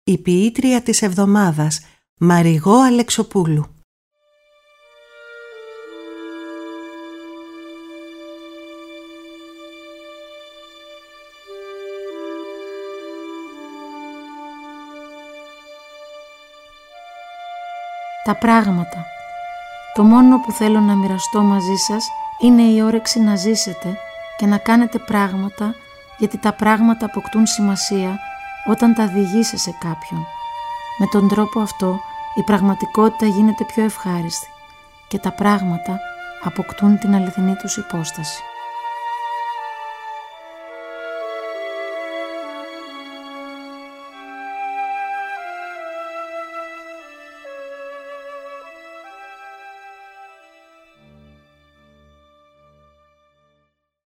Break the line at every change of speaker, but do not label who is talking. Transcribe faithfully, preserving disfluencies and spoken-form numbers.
η ποιήτρια της εβδομάδας, Μαριγώ Αλεξοπούλου.
Τα πράγματα. Το μόνο που θέλω να μοιραστώ μαζί σας είναι η όρεξη να ζήσετε και να κάνετε πράγματα, γιατί τα πράγματα αποκτούν σημασία όταν τα διηγείσαι σε κάποιον. Με τον τρόπο αυτό η πραγματικότητα γίνεται πιο ευχάριστη και τα πράγματα αποκτούν την αληθινή τους υπόσταση.